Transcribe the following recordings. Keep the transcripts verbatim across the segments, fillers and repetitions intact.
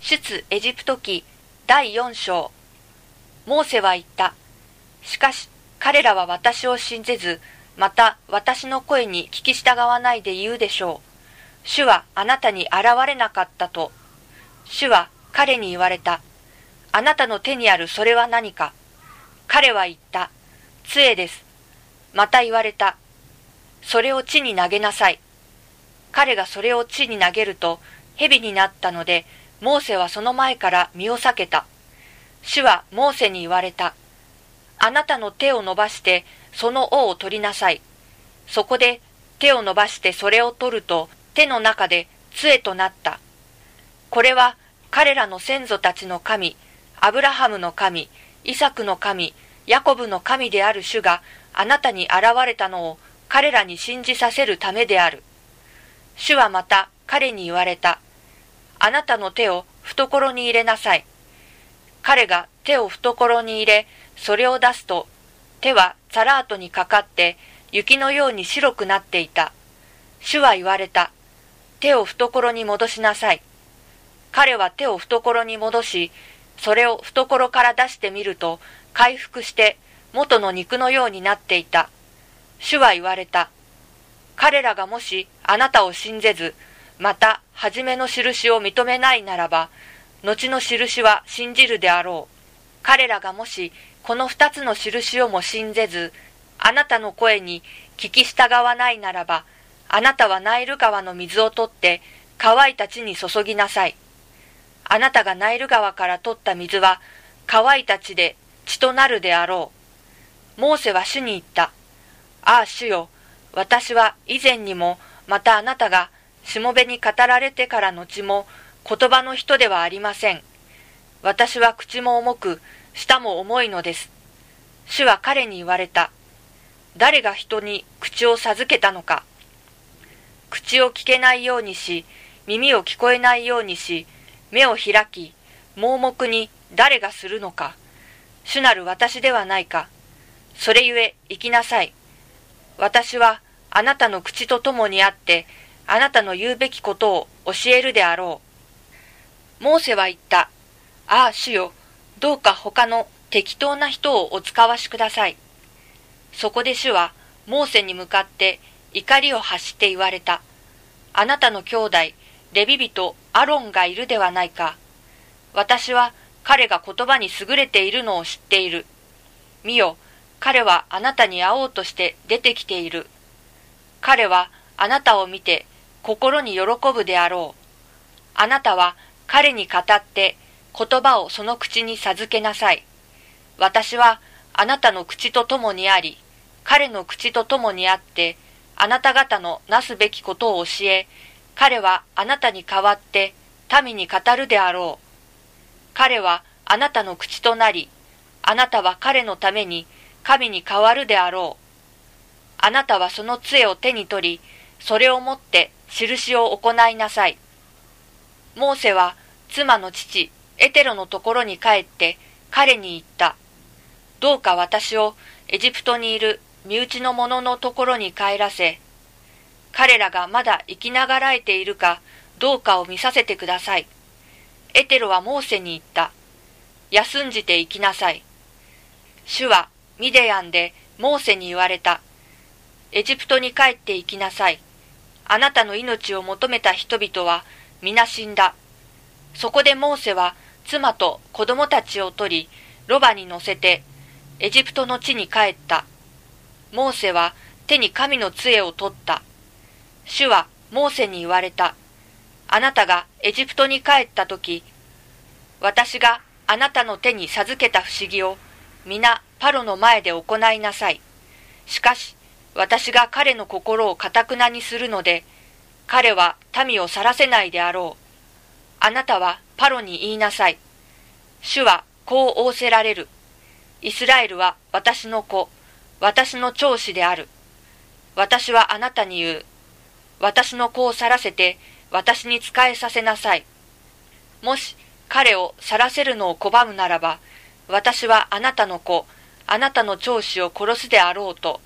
出エジプト記だいよん章。モーセは言った。しかし彼らは私を信ぜず、また私の声に聞き従わないで言うでしょう。主はあなたに現れなかったと。主は彼に言われた。あなたの手にあるそれは何か。彼は言った。杖です。また言われた。それを地に投げなさい。彼がそれを地に投げると、蛇になったので、モーセはその前から身を避けた。主はモーセに言われた。あなたの手を伸ばして、その尾を取りなさい。そこで手を伸ばしてそれを取ると、手の中で杖となった。これは彼らの先祖たちの神、アブラハムの神、イサクの神、ヤコブの神である主があなたに現れたのを彼らに信じさせるためである。主はまた彼に言われた。あなたの手を懐に入れなさい。彼が手を懐に入れ、それを出すと、手はザラートにかかって雪のように白くなっていた。主は言われた。手を懐に戻しなさい。彼は手を懐に戻し、それを懐から出してみると、回復して元の肉のようになっていた。主は言われた。彼らがもしあなたを信ぜず、また初めの印を認めないならば、後の印は信じるであろう。彼らがもしこの二つの印をも信ぜず、あなたの声に聞き従わないならば、あなたはナイル川の水を取って乾いた地に注ぎなさい。あなたがナイル川から取った水は乾いた地で血となるであろう。モーセは主に言った。ああ主よ、私は以前にもまたあなたがしもべに語られてから後も言葉の人ではありません。私は口も重く、舌も重いのです。主は彼に言われた。誰が人に口を授けたのか。口を聞けないようにし、耳を聞こえないようにし、目を開き、盲目に誰がするのか。主なる私ではないか。それゆえ行きなさい。私はあなたの口とともにあって、あなたの言うべきことを教えるであろう。モーセは言った。ああ主よ、どうか他の適当な人をお使わしください。そこで主はモーセに向かって怒りを発して言われた。あなたの兄弟、レビ人アロンがいるではないか。私は彼が言葉に優れているのを知っている。見よ、彼はあなたに会おうとして出てきている。彼はあなたを見て心に喜ぶであろう。あなたは彼に語って言葉をその口に授けなさい。私はあなたの口とともにあり、彼の口とともにあって、あなた方のなすべきことを教え、彼はあなたに代わって民に語るであろう。彼はあなたの口となり、あなたは彼のために神に代わるであろう。あなたはその杖を手に取り、それを持って印を行いなさい。モーセは妻の父エテロのところに帰って彼に言った。どうか私をエジプトにいる身内の者のところに帰らせ、彼らがまだ生きながらえているかどうかを見させてください。エテロはモーセに言った。休んじて行きなさい。主はミディアンでモーセに言われた。エジプトに帰って行きなさい。あなたの命を求めた人々は皆死んだ。そこでモーセは妻と子供たちを取り、ロバに乗せてエジプトの地に帰った。モーセは手に神の杖を取った。主はモーセに言われた。あなたがエジプトに帰ったとき、私があなたの手に授けた不思議を皆パロの前で行いなさい。しかし私が彼の心を堅なにするので、彼は民を去らせないであろう。あなたはパロに言いなさい。主はこう仰せられる。イスラエルは私の子、私の長子である。私はあなたに言う。私の子を去らせて私に仕えさせなさい。もし彼を去らせるのを拒むならば、私はあなたの子、あなたの長子を殺すであろうと。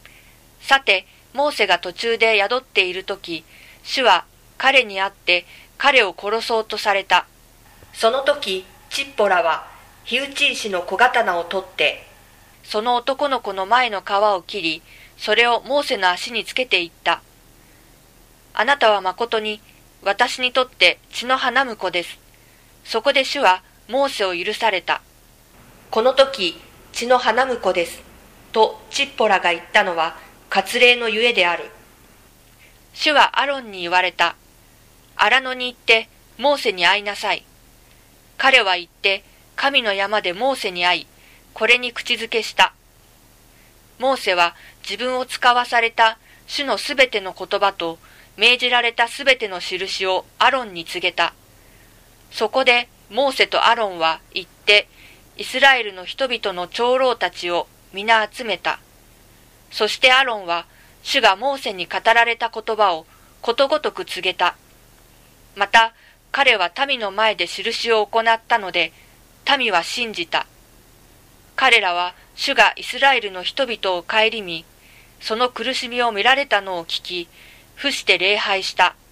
さて、モーセが途中で宿っているとき、主は彼に会って彼を殺そうとされた。その時、チッポラは、火打ち石の小刀を取って、その男の子の前の皮を切り、それをモーセの足につけていった。あなたはまことに、私にとって血の花婿です。そこで主はモーセを許された。この時、血の花婿です。とチッポラが言ったのは、割礼のゆえである。主はアロンに言われた。荒野に行って、モーセに会いなさい。彼は行って、神の山でモーセに会い、これに口づけした。モーセは自分を使わされた主のすべての言葉と命じられたすべての印をアロンに告げた。そこでモーセとアロンは行って、イスラエルの人々の長老たちを皆集めた。そしてアロンは主がモーセに語られた言葉をことごとく告げた。また彼は民の前で印を行ったので、民は信じた。彼らは主がイスラエルの人々を顧み、その苦しみを見られたのを聞き、伏して礼拝した。